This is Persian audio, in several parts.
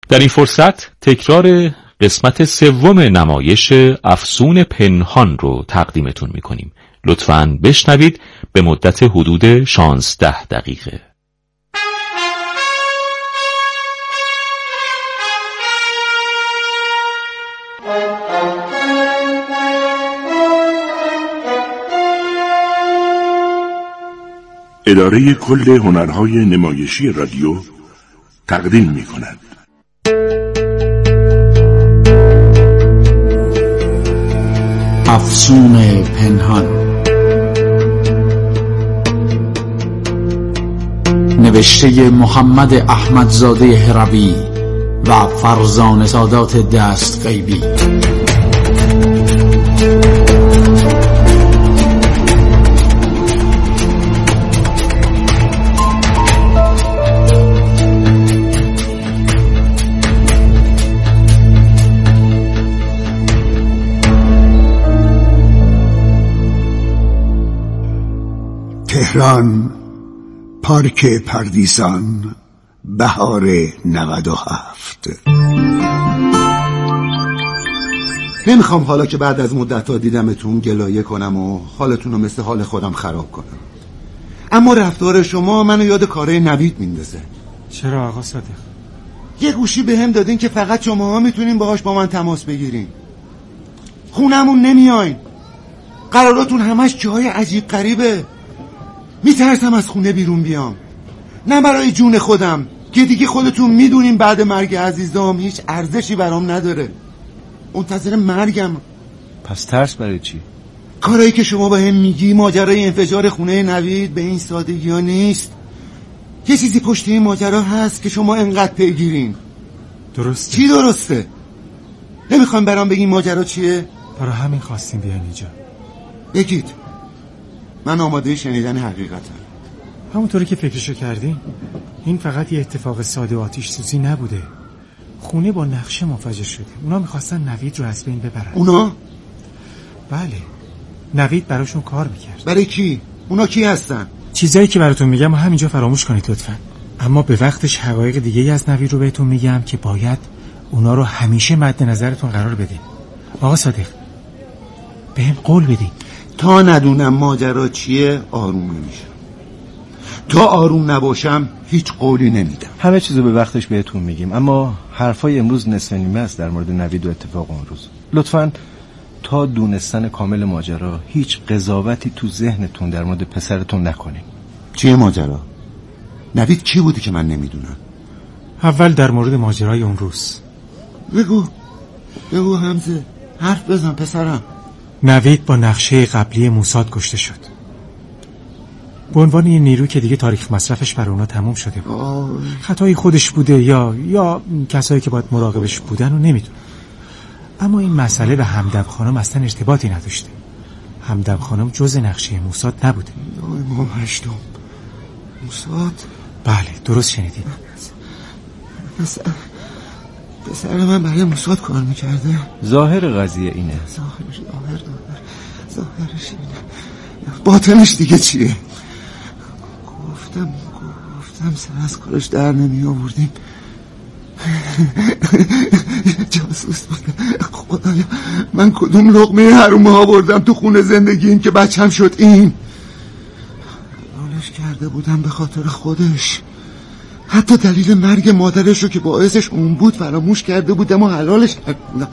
در این فرصت تکرار قسمت سوم نمایش افسون پنهان رو تقدیمتون میکنیم. لطفاً بشنوید به مدت حدود 16 دقیقه. اداره کل هنرهای نمایشی رادیو تقدیم می‌کند. افسون پنهان، نوشته محمد احمدزاده هروی و فرزانه سادات دستغیبی. تهران، پارک پردیسان، بهار 97. نمیخوام حالا که بعد از مدت‌ها دیدمتون گلایه کنم و حالتون رو مثل حال خودم خراب کنم، اما رفتار شما منو یاد کارهای نوید میندازه. چرا آقا صادق؟ یه گوشی به هم دادین که فقط شماها میتونین باهاش با من تماس بگیرین. خونمون نمیاین، قراراتون همش جای عجیب غریبه. میترسم از خونه بیرون بیام، نه برای جون خودم که دیگه خودتون میدونین بعد مرگ عزیزام هیچ ارزشی برام نداره. منتظر مرگم. پس ترس برای چی؟ کارایی که شما به هم میگی، ماجرای انفجار خونه نوید به این سادگی ها نیست. یه چیزی پشت این ماجرا هست که شما انقدر پیگیرین. درسته. چی درسته؟ نمیخوایم برام بگین ماجرا چیه؟ برای همین خواستیم بیان اینجا. بگید، من آماده شنیدن حقیقتم. همونطوری که فکرشو کردیم، این فقط یه اتفاق ساده و آتش سوزی نبوده. خونه با نقشه منفجر شده. اونا میخواستن نوید رو از بین ببرن. اونا؟ بله، نوید براشون کار میکرد. برای کی؟ اونا کی هستن؟ چیزایی که براتون میگم همینجا فراموش کنید لطفا. اما به وقتش حقایق دیگه از نوید رو بهتون میگم که باید اونا رو همیشه مد نظرتون قرار بدین. آقا صادق، بهم قول بدین تا ندونم ماجرا چیه آروم نمیشم. تا آروم نباشم هیچ قولی نمیدم. همه چیزو به وقتش بهتون میگیم، اما حرفای امروز نصف نیمه است در مورد نوید و اتفاق اون روز. لطفاً تا دونستن کامل ماجرا هیچ قضاوتی تو ذهنتون در مورد پسرتون نکنین. چیه ماجرا؟ نوید کی بودی که من نمیدونم؟ اول در مورد ماجرای اون روز. بگو حمزه، حرف بزن پسرم. نوید با نقشه قبلی موساد کشته شد، به عنوان یه نیرو که دیگه تاریخ مصرفش برای اونا تموم شده بود. خطای خودش بوده یا کسایی که باید مراقبش بودن رو نمیدونم. اما این مسئله به همدم خانم اصلا ارتباطی نداشته. همدم خانم جز نقشه موساد نبوده. امام هشتم موساد؟ بله درست شنیدید. پسر من برای موساد کار میکرده؟ ظاهر قضیه اینه. ظاهرش اینه. باطنش دیگه چیه؟ گفتم سر از کارش در نمی آوردیم. جاسوس بوده. خدایا من کدوم لقمه حرومه ها بردم تو خونه زندگیم که بچم شد این؟ حالش کرده بودم به خاطر خودش. حتی دلیل مرگ مادرش رو که باعثش اون بود فراموش کرده بودم و حلالش کرده بودم.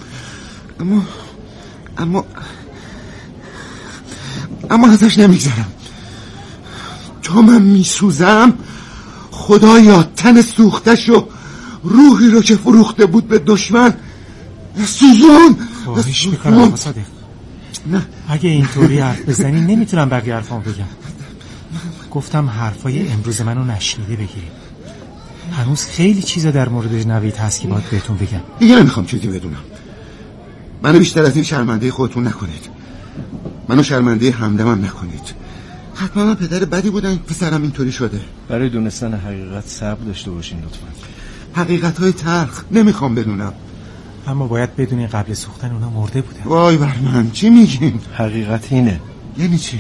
اما ازش نمیگذرم. تا من میسوزم خدایا تن سوختش و روحی رو که فروخته بود به دشمن سوزون. خواهش میکنم آقا صادق، نه اگه اینطوری حرف بزنی نمیتونم بقیه حرفام بگم. گفتم حرفای امروز منو نشنیده بگیریم. هنوز خیلی چیزا در مورد نوید هست که باید بهتون بگم. دیگه نمیخوام چیزی بدونم. منو بیشتر از این شرمنده خودتون نکنید. منو شرمنده همدمم نکنید. حتما من پدر بدی بودم پسرم اینطوری شده. برای دونستن حقیقت صبر داشته باشین لطفا. حقیقت‌های تلخ نمیخوام بدونم. اما باید بدونین قبل سوختن اونا مرده بودن. وای بر من، چی میگین؟ حقیقت اینه. یعنی چی؟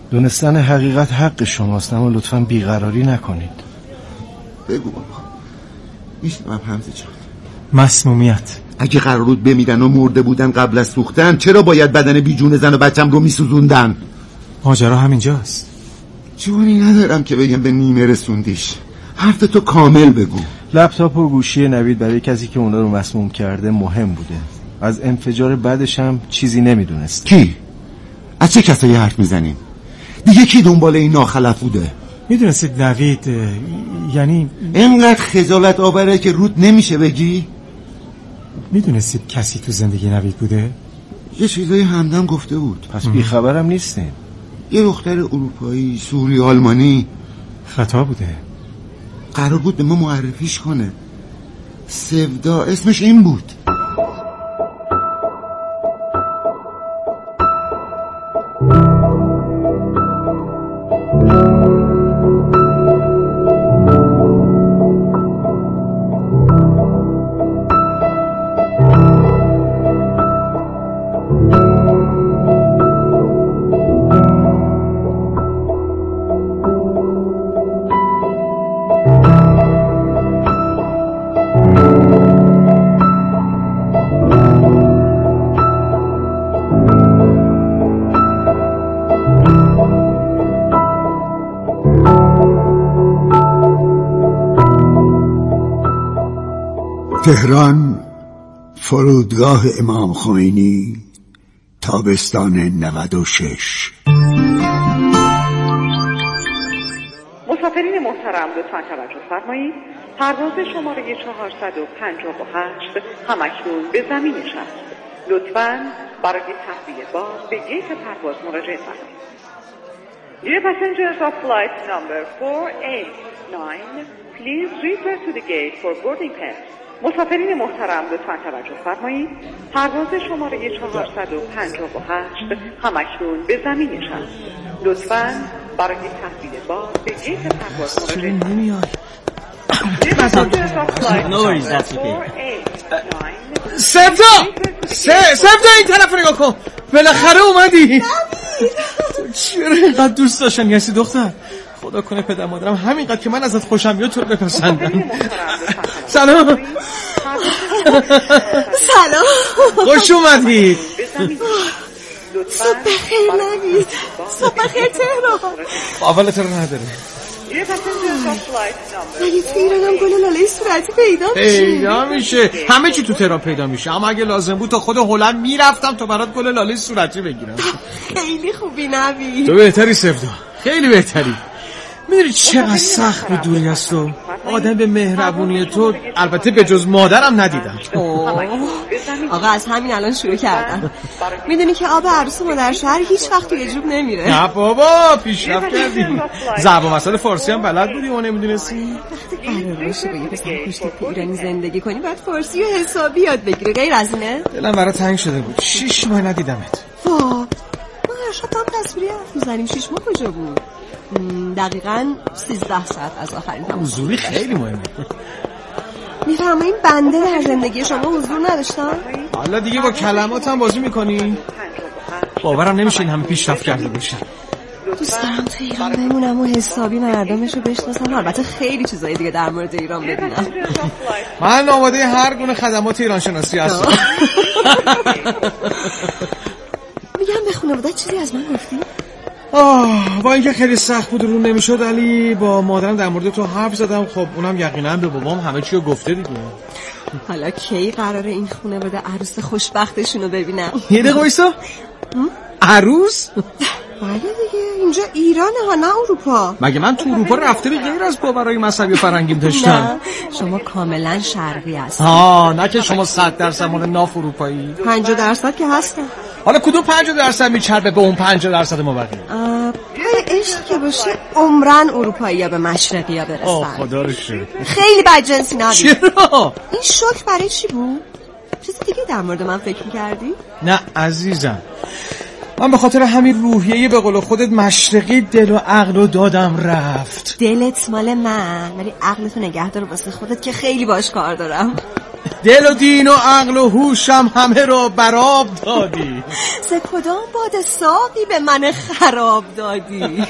دونستن حقیقت حق شماست، اما لطفاً بیقراری نکنید. بگو بابا، میشنم حمزه جان. مسمومیت. اگه قرار بود بمیرن و مرده بودن قبل از سوختن، چرا باید بدن بی جون زن و بچم رو میسوزوندن؟ ماجرا همینجاست. جونی ندارم که بگم به نیمه رسوندیش. حرفتو کامل بگو. لپتاپ و گوشی نوید برای کسی که اونا رو مسموم کرده مهم بوده. از انفجار بعدش هم چیزی نمیدونست. کی؟ از چه کسایی حرف میزنیم؟ دیگه کی دنبال این ناخلف بوده؟ میدونستید نوید یعنی اینقدر خجالت آوره که رود نمیشه بگی؟ میدونستید کسی تو زندگی نوید بوده؟ یه چیزایی همدم گفته بود. پس بیخبرم نیستیم. یه دختر اروپایی، سوری، آلمانی. خطا بوده. قرار بود به ما معرفیش کنه. سودا اسمش این بود. تهران، فرودگاه امام خمینی، تابستان 96. مسافرین محترم لطفاً توجه فرمایید. پرواز شماره 458 همکنون به زمین نشست. لطفاً برای تهویه بار به گیت پرواز مراجعه فرمایید. Dear passengers of flight number 489, please return to the gate for boarding pass. مسافرین محترم لطفاً توجه فرمایید. پرواز شماره 458 همکنون به زمین نشست. لطفاً برای تحویل بار به گیت پرواز مراجعه فرمایید. سفدا این طرف نگاه کن. بالاخره اومدی. چرا اینقدر دوست داشتنی هستی دختر؟ خدا کنه پدر مادرم همینقدر که من ازت خوشم بیاد تو رو بپسندن. سلام. سلام. خوش اومدید. صبح بخیر نوید. صبح بخیر تهران. اولت رو نداره. مگه تو ایرانم گل لاله صورتی پیدا میشه؟ همه چی تو تهران پیدا میشه. اما اگه لازم بود تا خود هلند میرفتم تا برات گل لاله صورتی بگیرم. خیلی خوبی نوید. تو بهتری سفدا، خیلی بهتری. میدونی چقدر سخت به دوری است و آدم به مهربونی تو البته به جز مادرم ندیدم. آقا از همین الان شروع کردم. میدونی که آب عروس مادر شهر هیچ وقت توی جوب نمیره. نه بابا پیشرفت کردی. زبان مسائل فارسی هم بلد بودی و نمیدونستی؟ وقتی قرار باشه با یه پسر خوش‌تیپ ایرانی زندگی کنی باید فارسی و حسابی یاد بگیری. غیر از اینه؟ دلم برای تنگ شده بود. 6 ماه ندیدمت. ما هر شب هم تصویری حرف می‌زنیم. 6 ماه کجا بود؟ دقیقاً 13 ساعت از آخرین تماس. حضوری خیلی مهمه. میفرمایین بنده در زندگی شما حضور نداشتم؟ حالا دیگه با کلمات هم بازی میکنی؟ باورم نمیشه این همه پیشرفت کرده باشه. دوست دارم تو ایران بمونم و حسابی مردمشو بشناسم. البته خیلی چیزای دیگه در مورد ایران ببینم. من آماده هر گونه خدمات ایران شناسی هستم. میگم به خانواده چیزی از من گفتی؟ با اینکه خیلی سخت بود رو نمیشد علی با مادرم در مورد تو حرف زدم. خب اونم یقینا به بابام همه چی رو گفته دیگه. حالا کی قراره این خانواده عروس خوشبختشون رو ببینم؟ یه دقیقه وایسا. عروس؟ بله دیگه اینجا ایرانه ها نه اروپا. مگه من تو اروپا رفتاری غیر از باورهای مذهبی و فرهنگیم داشتم؟ نه شما کاملا شرقی هستی. نه که شما 100% مال ناف اروپایی. 50% که هستم. حالا کدوم 50% میچربه به اون 50% ما بقیه؟ پای عشق که باشه عمرن اروپایی یا به مشرقی یا برسن. خدا رو شکر. خیلی بدجنسی نبید. چرا؟ این شوک برای چی بود؟ چیز دیگه در مورد من فکر میکردی؟ نه عزیزم، من به خاطر همین روحیه به قول خودت مشرقی دل و عقل رو دادم رفت. دلت مال من ولی عقلتو نگه دار واسه خودت که خیلی باش کار دارم. دل و دین و عقل و هوشم همه رو براب دادی. ز کدام باد ساقی به من خراب دادی.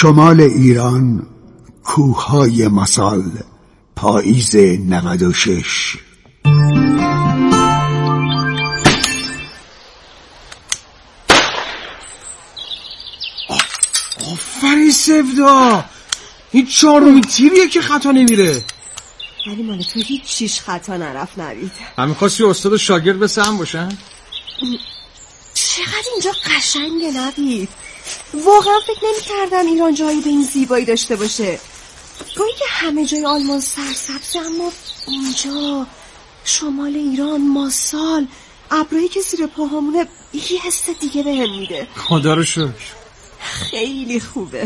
شمال ایران، کوههای ماسال، پاییز 96. آفرین سفدا، این چهارمی تیریه که خطا نمیره. ولی مال تو هیچ چیش خطا نرفت نوید. همین خواستی استاد و شاگرد به سهم باشن؟ چقدر اینجا قشنگه نوید. واقعا فکر نمی‌کردم ایران جایی به این زیبایی داشته باشه. گویی که همه جای آلمان سرسبزه، اما اونجا شمال ایران ماسال، ابرایی که زیر پاهامونه یه حس دیگه بهم میده. خدا رو شکر. خیلی خوبه.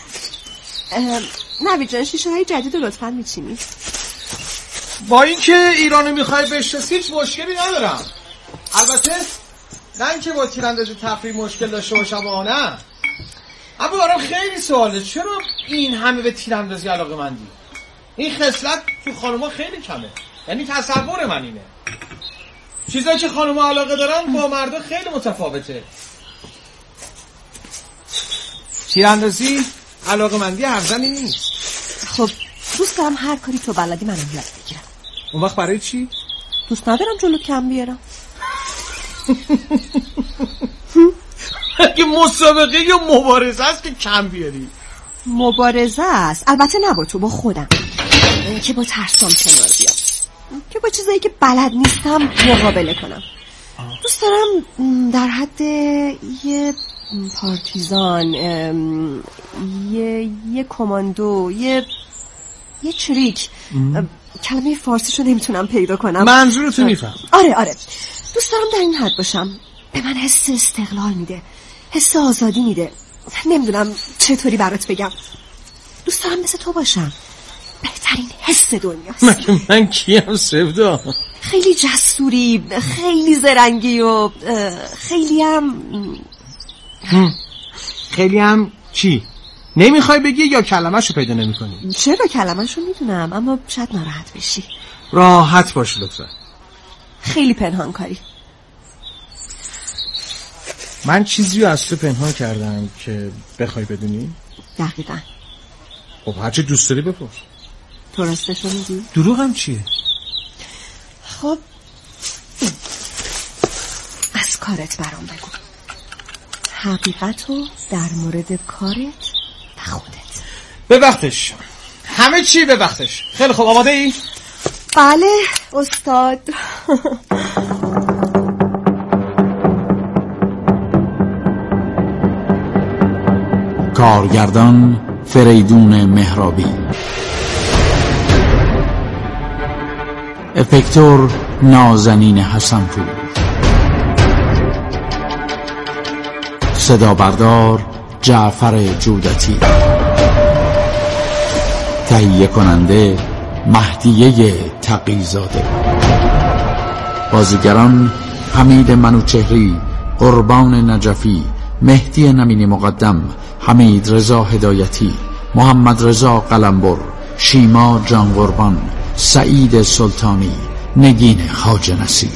نوید جان، شیشه های جدید رو لطفاً میچینی؟ با اینکه ایرانو میخوای بشناسی هیچ مشکلی ندارم. البته نه اینکه با تیراندازی تفریح مشکل داشته باشم و نه، اما برام خیلی سواله چرا این همه به تیراندازی علاقه مندی؟ این خصلت تو خانوما خیلی کمه، یعنی تصور من اینه چیزایی که خانوما علاقه دارن با مردا خیلی متفاوته. تیراندازی علاقه مندی هرزنی نیست. خب دوست دارم هر کاری تو بلدی منو یاد بگیرم. اون وقت برای چی؟ دوست ندارم جلو کم بیارم. اگه مسابقه یا مبارزه است که کم بیاری. مبارزه است، البته نه با تو، با خودم، که با ترسام کنار بیام، که با چیزایی که بلد نیستم مقابله کنم. دوست دارم در حد یه پارتیزان، یه کماندو، یه چریک، کلمه فارسیشو نمیتونم پیدا کنم. منظورتو میفهم. آره دوست دارم در این حد باشم. به من حس استقلال میده، حس آزادی میده. نمیدونم چطوری برات بگم. دوست دارم مثل تو باشم. بهترین حس دنیاست. من کیم سفدا؟ خیلی جسوری، خیلی زرنگی و خیلی هم چی؟ نمیخوای بگی یا کلمه‌شو پیدا نمی‌کنی؟ چرا کلمه‌شو میدونم، اما شاید ناراحت بشی. راحت باش لطفا. خیلی پنهان کاری. من چیزی رو از تو پنهان کردم که بخوای بدونی؟ دقیقاً. خب هرچی دوست داری بپرس. تو راستشو میگی؟ دروغ هم چیه؟ خب از کارت برام بگو. حقیقتو در مورد کارت و خودت. به وقتش. همه چی به وقتش. خیلی خوب، آماده ای؟ بله استاد. کارگردان فریدون مهرابی، افکتور نازنین حسنپور، صدا بردار جعفر جودتی، تهیه کننده مهدیه تقی‌زاده. بازیگران حمید منوچهری، قربان نجفی، مهدی نمینی مقدم، حمید رضا هدایتی، محمد رضا قلمبر، شیما جان قربان، سعید سلطانی، نگین خواجه نصیر.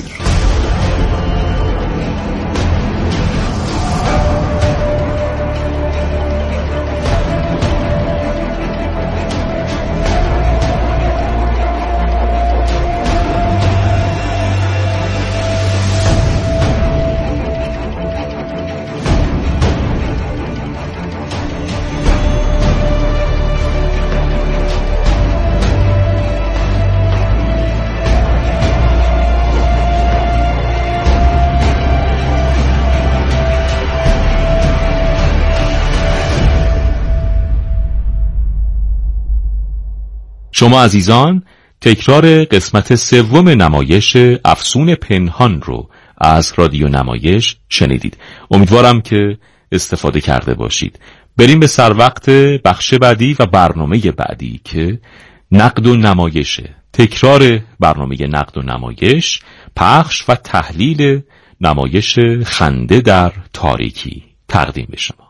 شما عزیزان تکرار قسمت سوم نمایش افسون پنهان رو از رادیو نمایش شنیدید. امیدوارم که استفاده کرده باشید. بریم به سر وقت بخش بعدی و برنامه بعدی که نقد و نمایشه. تکرار برنامه نقد و نمایش، پخش و تحلیل نمایش خنده در تاریکی تقدیم به شما.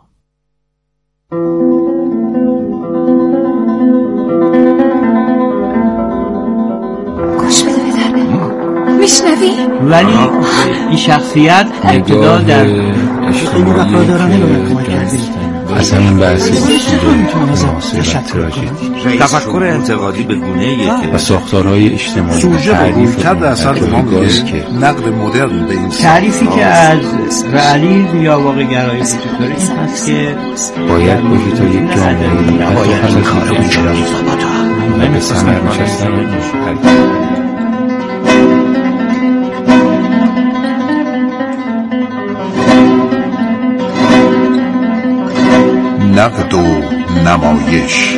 میشنوی؟ ولی این شخصیت ابتدا در خیلی وفادارانه به من کمک کردی. از همین بحث تفکر انتقادی به گونه‌ای و ساختارهای اجتماعی سوژه به رویکرد اثر ما میگه نقد مدرن به این تعریفی که از رئالیسم یا واقع گرایی وجود داره این هست که باید باشی تا یک جامعه باید کار کنی به ثمر نشستن نقد و نمایش.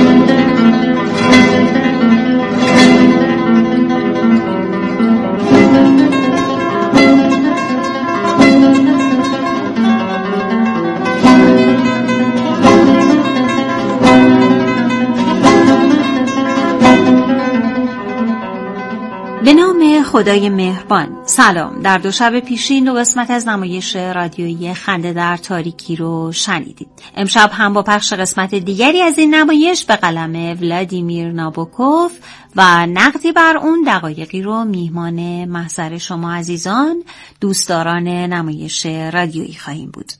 به نام خدای مهربان. سلام. در دو شب پیشین دو قسمت از نمایش رادیویی خنده در تاریکی رو شنیدید. امشب هم با پخش قسمت دیگری از این نمایش به قلم ولادیمیر نابوکوف و نقدی بر اون دقایقی رو میهمان محضر شما عزیزان دوستداران نمایش رادیویی خواهیم بود.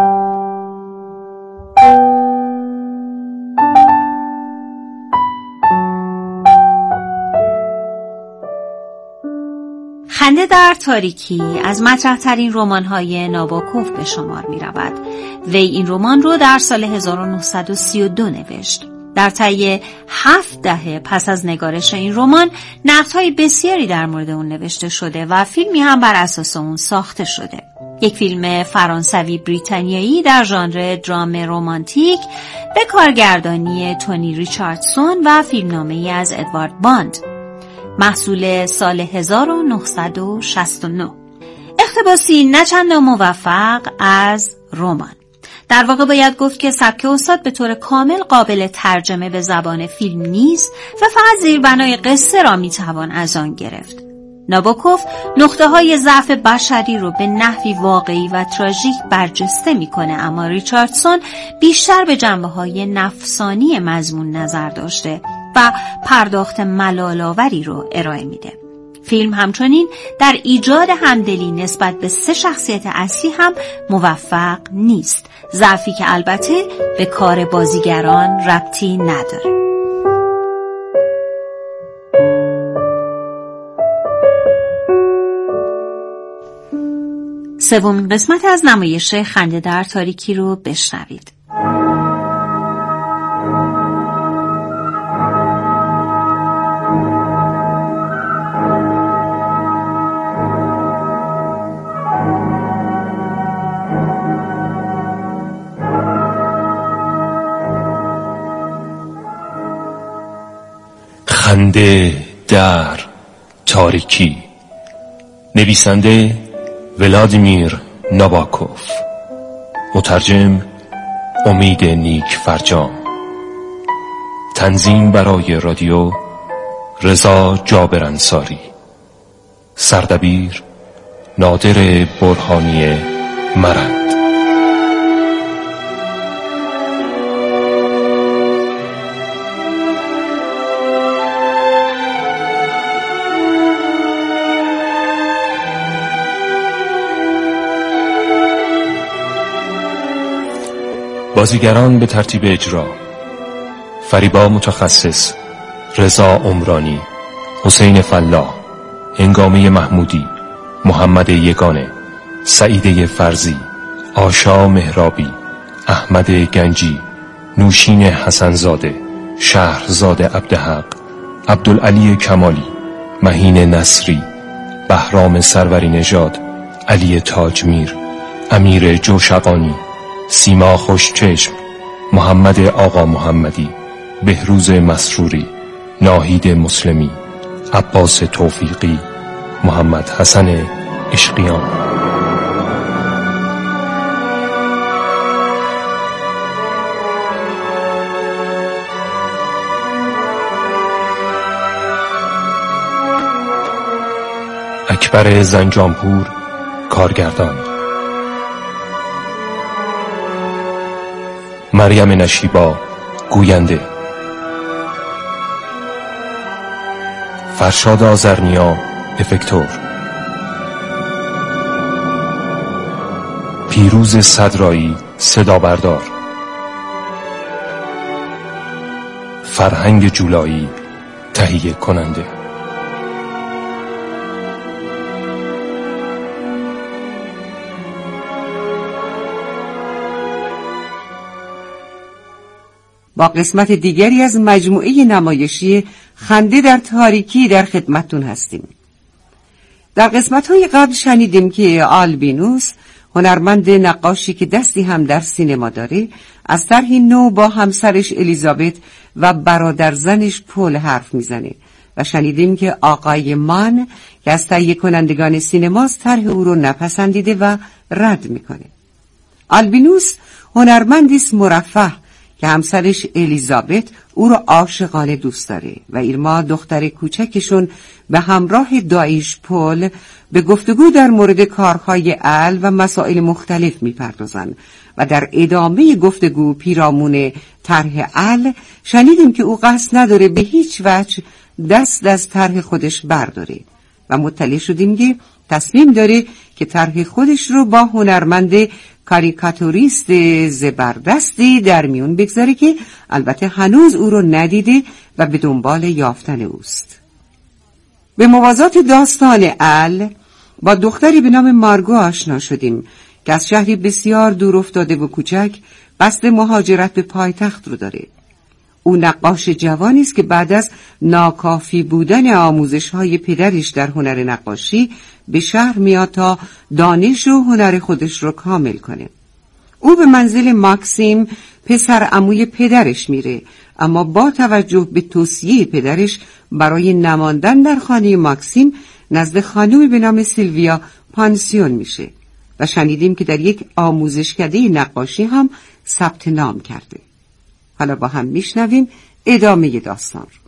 خنده در تاریکی از مطرح‌ترین رمان‌های نابوکوف به شمار می‌رود. وی این رمان رو در سال 1932 نوشت. در طی 7 دهه پس از نگارش این رمان، نقدهای بسیاری در مورد اون نوشته شده و فیلمی هم بر اساس اون ساخته شده. یک فیلم فرانسوی بریتانیایی در ژانر درام رمانتیک به کارگردانی تونی ریچاردسون و فیلمنامه‌ای از ادوارد باند، محصول سال 1969. اقتباسی نچند موفق از رمان. در واقع باید گفت که سبک استاد به طور کامل قابل ترجمه به زبان فیلم نیست و فقط زیربنای قصه را میتوان از آن گرفت. نابوکوف نقطه‌های ضعف بشری رو به نحوی واقعی و تراژیک برجسته میکنه، اما ریچاردسون بیشتر به جنبه‌های نفسانی مضمون نظر داشته و پرداخت ملال‌آوری رو ارائه میده. فیلم همچنین در ایجاد همدلی نسبت به 3 شخصیت اصلی هم موفق نیست، ضعفی که البته به کار بازیگران ربطی نداره. سومین قسمت از نمایش خنده در تاریکی رو بشنوید. خنده در تاریکی. نویسنده ولادیمیر نابوکوف، مترجم امید نیک فرجام، تنظیم برای رادیو رضا جابر انصاری، سردبیر نادر برهانی مرند. بازیگران به ترتیب اجرا: فریبا متخصص، رضا عمرانی، حسین فلاح، هنگامه محمودی، محمد یگانه، سعیده فرزی، آشا مهرابی، احمد گنجی، نوشین حسنزاده، شهرزاد عبدحق، عبدالعلی کمالی، مهین نصری، بهرام سروری نژاد، علی تاجمیر، امیر جوشقانی، سیما خوشچشم، محمد آقا محمدی، بهروز مسروری، ناهید مسلمی، عباس توفیقی، محمد حسن عشقیان. اکبر زنجانپور کارگردان، مریم نشیبا گوینده، فرشاد آذرنیا افکتور، پیروز صدرایی صدا بردار، فرهنگ جولایی تهیه کننده. با قسمت دیگری از مجموعه نمایشی خنده در تاریکی در خدمتتون هستیم. در قسمت‌های قبل شنیدیم که آلبینوس، هنرمند نقاشی که دستی هم در سینما داره، از طرحی نو با همسرش الیزابت و برادر زنش پل حرف میزنه و شنیدیم که آقای مان که از تهیه کنندگان سینماست طرح او رو نپسندیده و رد میکنه. آلبینوس هنرمندی است مرفه که همسرش الیزابت او را عاشقانه دوست داره و ایرما دختر کوچکشون به همراه دایش پل به گفتگو در مورد کارهای ال و مسائل مختلف میپردازن و در ادامه گفتگو پیرامون طرح ال شنیدیم که او قصد نداره به هیچ وجه دست از طرح خودش برداره و مطلع شدیم که تصمیم داره که طرح خودش رو با هنرمند کاریکاتوریست زبردستی در میون بگذاره که البته هنوز او رو ندیده و به دنبال یافتن اوست. به موازات داستان ال با دختری به نام مارگو آشنا شدیم که از شهری بسیار دور افتاده و کوچک قصد مهاجرت به پایتخت رو داره. او نقاش جوانی است که بعد از ناکافی بودن آموزش‌های پدرش در هنر نقاشی به شهر میاد تا دانش و هنر خودش رو کامل کنه. او به منزل ماکسیم پسر عموی پدرش میره، اما با توجه به توصیه پدرش برای نماندن در خانه ماکسیم نزد خانومی به نام سیلویا پانسیون میشه و شنیدیم که در یک آموزشکده نقاشی هم ثبت نام کرده. حالا با هم میشنویم ادامه داستان رو.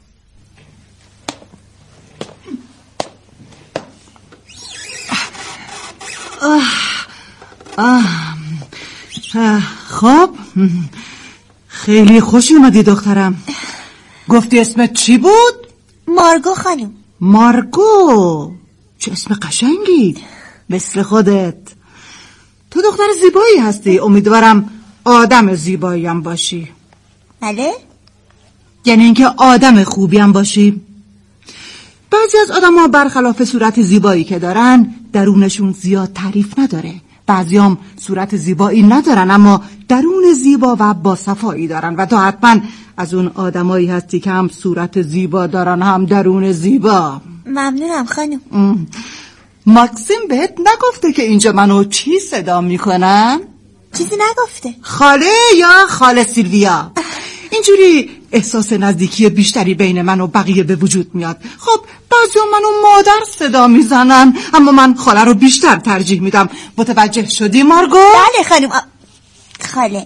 خب خیلی خوش اومدی دخترم. گفتی اسمت چی بود؟ مارگو خانم. مارگو، چه اسم قشنگی، مثل خودت. تو دختر زیبایی هستی، امیدوارم آدم زیبایی هم باشی. بله؟ یعنی اینکه آدم خوبی هم باشی. بعضی از آدم ها برخلاف صورت زیبایی که دارن درونشون زیاد تعریف نداره. بعضی هم صورت زیبایی ندارن اما درون زیبا و با صفایی دارن و تو حتما از اون آدمایی هستی که هم صورت زیبا دارن هم درون زیبا. ممنونم خانم. ماکسیم بهت نگفته که اینجا منو چی صدا میکنم؟ چیزی نگفته. خاله یا خاله سیلویا؟ اینجوری احساس نزدیکی بیشتری بین من و بقیه به وجود میاد. خب بعضیا منو مادر صدا میزنن اما من خاله رو بیشتر ترجیح میدم. متوجه شدی مارگو؟ بله خانم. خاله.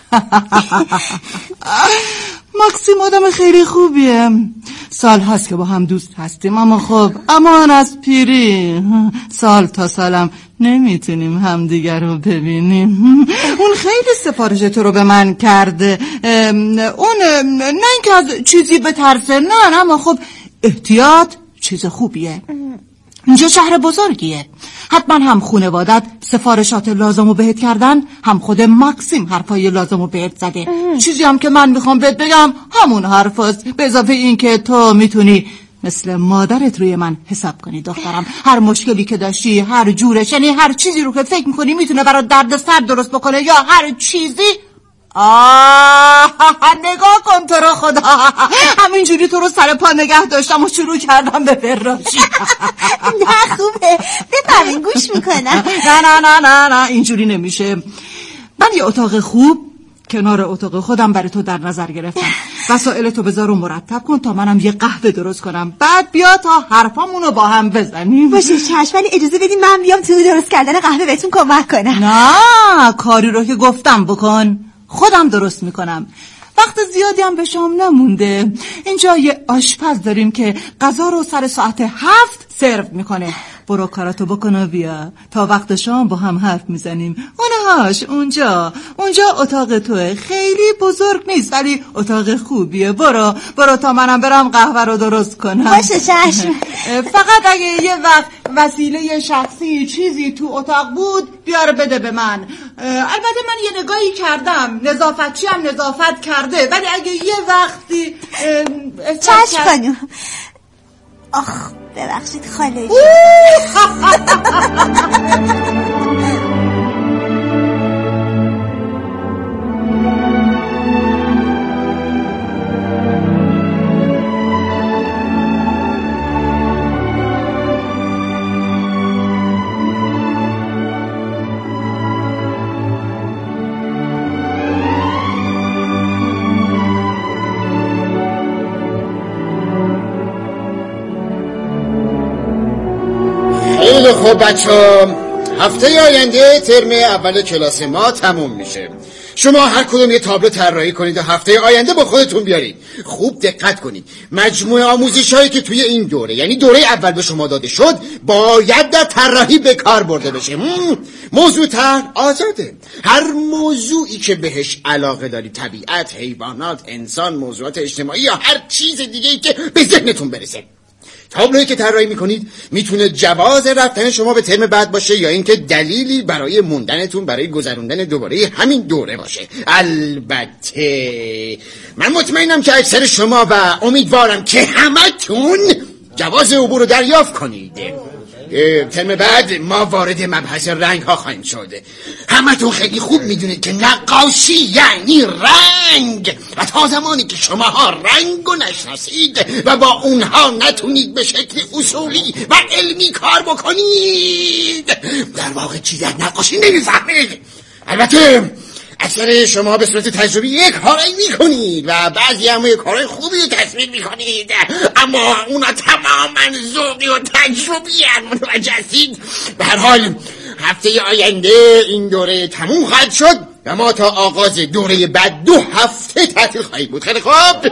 ماکسیم آدم خیلی خوبیه. سال هاست که با هم دوست هستیم اما خب امان از پیری، سال تا سالم نمیتونیم همدیگر رو ببینیم. اون خیلی سفارش تو رو به من کرده. اون نه اینکه از چیزی بترسه، نه اما خب احتیاط چیز خوبیه. اینجا شهر بزرگیه، حتما هم خانوادت سفارشات لازمو بهت کردن، هم خود ماکسیم حرفای لازمو بهت زده. چیزی هم که من میخوام بهت بگم همون حرفاست، به اضافه این که تو میتونی مثل مادرت روی من حساب کنی دخترم. هر مشکلی که داشتی، هر جورش، یعنی هر چیزی رو که فکر میکنی میتونه برات دردسر درست بکنه یا هر چیزی. نگاه کن تو رو خدا، همینجوری تو رو سر پا نگه داشتم و شروع کردم به فراشی. نه خوبه، بفرمین گوش میکنم. نه اینجوری نمیشه. من یه اتاق خوب کنار اتاق خودم برای تو در نظر گرفتم. وسایل تو بذار و مرتب کن تا منم یه قهوه درست کنم، بعد بیا تا حرفامونو با هم بزنیم. باشه چشم، ولی اجازه بدین من بیام تو درست کردن قهوه بهتون کمک کنم. نه کاری رو که گفتم بکن، خودم درست میکنم. وقت زیادی هم به شام نمونده. اینجا یه آشپز داریم که غذا رو سر ساعت 7 سرو میکنه. برو کاراتو بکن و بیا تا وقت شام با هم حرف میزنیم. اونهاش اونجا اتاق توه، خیلی بزرگ نیست ولی اتاق خوبیه. برو تا منم برم قهوه رو درست کنم. باشه چشم. فقط اگه یه وسیله شخصی چیزی تو اتاق بود بیار بده به من. البته من یه نگاهی کردم، نظافتچی هم نظافت کرده، ولی اگه یه وقتی چشم خانم. آخ ببخشید خاله. خب بچه‌ها، هفته آینده ترم اول کلاس ما تموم میشه. شما هر کدوم یه تابلو طراحی کنید و هفته آینده با خودتون بیارید. خوب دقت کنید. مجموعه آموزش هایی که توی این دوره، یعنی دوره اول به شما داده شد، باید در طراحی به کار برده بشه. موضوع طرح آزاده. هر موضوعی که بهش علاقه دارید، طبیعت، حیوانات، انسان، موضوعات اجتماعی یا هر چیز دیگه‌ای که به ذهنتون برسه. تابلویی که طراحی میکنید میتونه جواز رفتن شما به ترم بعد باشه یا اینکه دلیلی برای موندنتون برای گذروندن دوباره همین دوره باشه. البته من مطمئنم که اکثر شما و امیدوارم که همتون جواز عبور رو دریافت کنید. ترم بعد ما وارد مبحث رنگ ها خواهیم شد. همتون خیلی خوب میدونید که نقاشی یعنی رنگ و تا زمانی که شماها رنگ رو نشناسید و با اونها نتونید به شکل اصولی و علمی کار بکنید، در واقع چیزی از نقاشی نمیفهمید. البته اکثر شما به صورت تجربی یک کاری میکنید و بعضی هم یک کارهای خوبی رو تصمیم میکنید، اما اونا تماما ذوقی و تجربی متوجه هستید. به هر حال هفته آینده این دوره تموم خواهد شد و ما تا آغاز دوره بعد 2 هفته تعطیل خواهیم بود. خیلی خوب،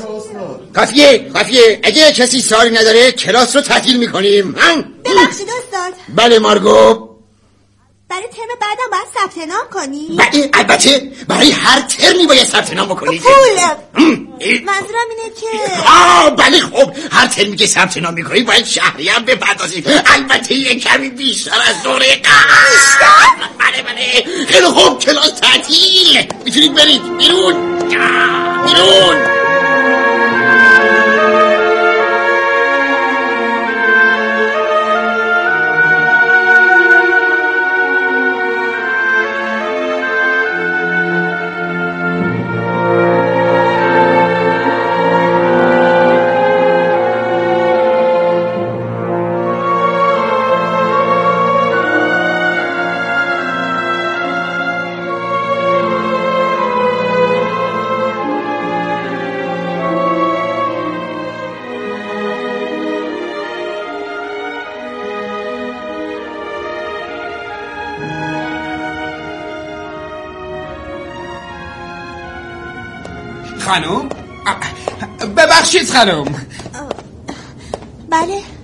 کافیه. اگه کسی سوالی نداره کلاس رو تعطیل میکنیم. ببخشید استاد. بله مارگو. برای ترم بعدم باید ثبت نام کنی؟ بله البته برای هر ترمی باید ثبت نام بکنید. پول منظورم اینه که بله خب هر ترمی که ثبت نام میکنید باید شهریه هم بپردازید. البته یک کمی بیشتر از دوره قبل. بله خیلی خوب، کلاس تعطیل، میتونید برید بیرون. خانم؟ ببخشید خانم. بله